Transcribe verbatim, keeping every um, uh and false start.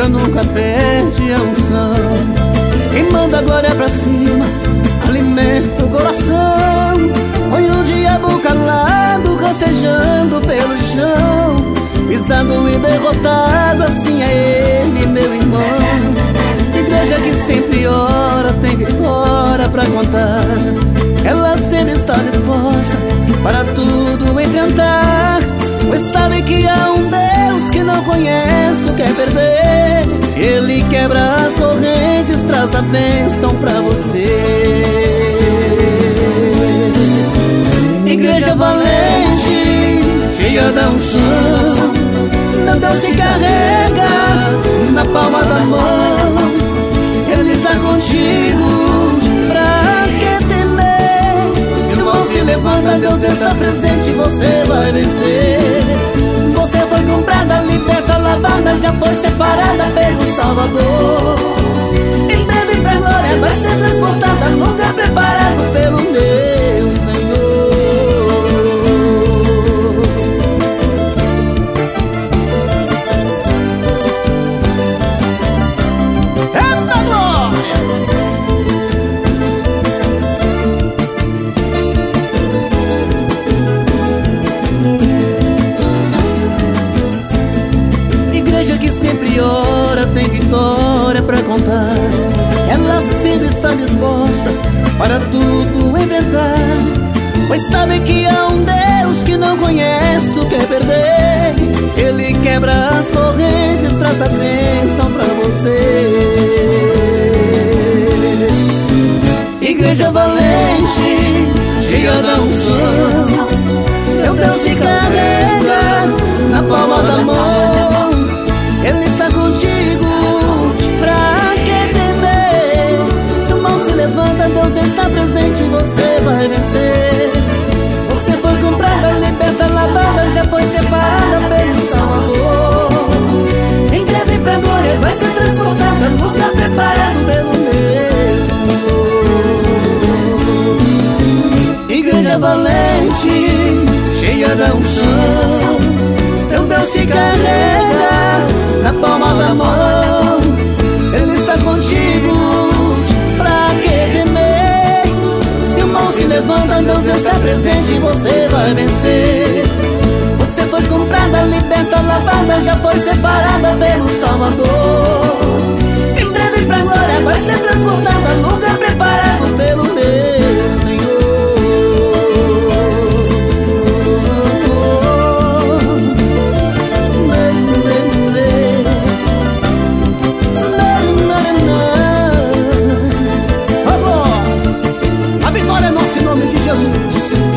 boca nunca perde a unção. Quem manda a glória pra cima alimenta o coração. Põe o diabo calado, rastejando pelo chão, pisado e derrotado, assim é ele, meu irmão. Igreja que sempre ora, tem vitória pra contar. Ela sempre está disposta para tudo enfrentar, pois sabe que há um Deus que não conhece o que é perder. Ele quebra as correntes, traz a bênção pra você. Igreja valente, cheia da unção, meu Deus se carrega na palma da mão. Ele está contigo, pra que temer? Se o mal se levanta, Deus está presente, você vai vencer. Você foi comprada, liberta, lavada, já foi separada pelo Salvador. Em breve pra glória vai ser transportada, lugar preparado pelo meu Senhor. Eita glória! Igreja que sempre ora, tem vitória pra contar. Ela sempre está disposta para tudo enfrentar, pois sabe que há um Deus que não conhece o que é perder. Ele quebra as correntes, traz a bênção pra você. Igreja valente, cheia da unção, meu Deus te carrega na palma da mão. Ele está contigo, pra que temer? Se o mal se levanta, Deus está presente, você vai vencer. Você foi comprada, liberta, lavada, já foi separada pelo Salvador. Em breve pra glória vai ser transportada, lugar preparado pelo meu Senhor. Igreja valente, cheia da unção, teu Deus te carrega na palma da mão. Ele está contigo, pra que temer? Se o mal se levanta, Deus está presente, você vai vencer. Você foi comprada, liberta, lavada, já foi separada pelo Salvador. Em breve pra glória vai ser transportada, lugar preparado pelo meu Senhor. A vitória é nossa em nome de Jesus.